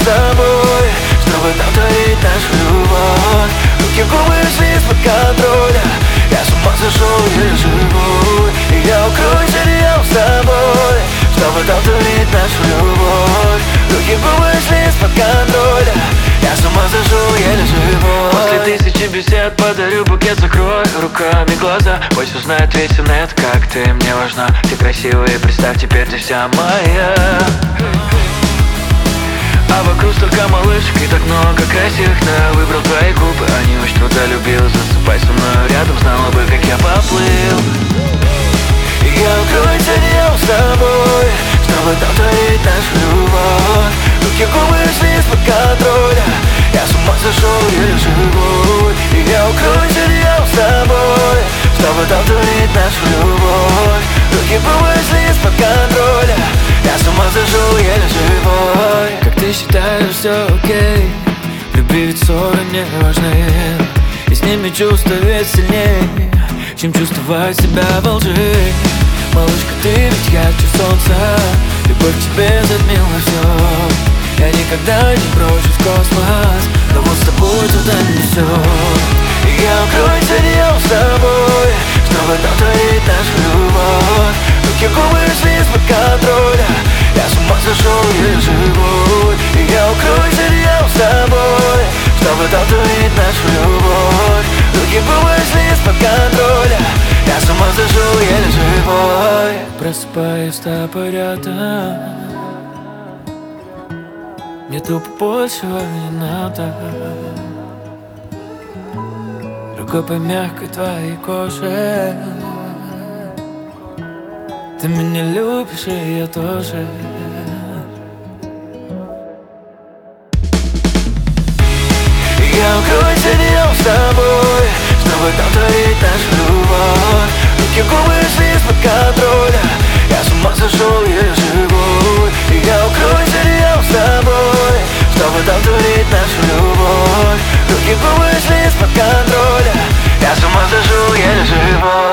тобой, чтобы повторить нашу любовь. Руки, губы шли из-под контроля, я с ума сошел, еле живу. И я укроюсь одеялом с тобой, чтобы повторить нашу любовь. Руки, губы шли из-под контроля, я с ума сошел, еле живу. После тысячи бесед подарю букет, закрой руками глаза. Пусть узнает весь интернет, как ты мне важна. Ты красивая, представь, теперь ты вся моя. А вокруг столько малышек и так много красивых, но я выбрал твои губы, они очень трудолюбил. Засыпай со мной рядом, знала бы, как я поплыл. И я укроюсь одеялом с тобой, чтобы повторить нашу любовь. Руки, губы шли из-под контроля, я с ума сошел, еле живу. И я укроюсь одеялом с тобой, чтобы повторить нашу любовь. Руки, губы шли из-под контроля, я с ума сошел, еле живой. Как ты считаешь, все окей? В любви ведь ссоры не важны, и с ними чувства ведь сильнее, чем чувствовать себя во лжи. Малышка, ты ведь ярче солнца, любовь к тебе затмила все. Я никогда не брошусь в космос, но вот с тобой туда несет. И я укроюсь одеялом с тобой, чтобы повторить нашу любовь. Руки, губы шли из-под контроля, я с ума сошел, еле живу. И я укроюсь одеялом с тобой, чтобы повторить нашу любовь. Руки, губы шли из-под контроля, я с ума сошел, еле живой. Просыпаюсь с тобой рядом, мне тупо большего не надо. Рукой по мягкой твоей коже, ты меня любишь, и я тоже. И я укроюсь одеялом с тобой, чтобы повторить нашу любовь. Руки, губы шли из-под контроля, я с ума сошел, еле живу. И я укроюсь одеялом с тобой, чтобы повторить нашу любовь. Руки, губы шли из-под контроля, я с ума сошел, еле живой.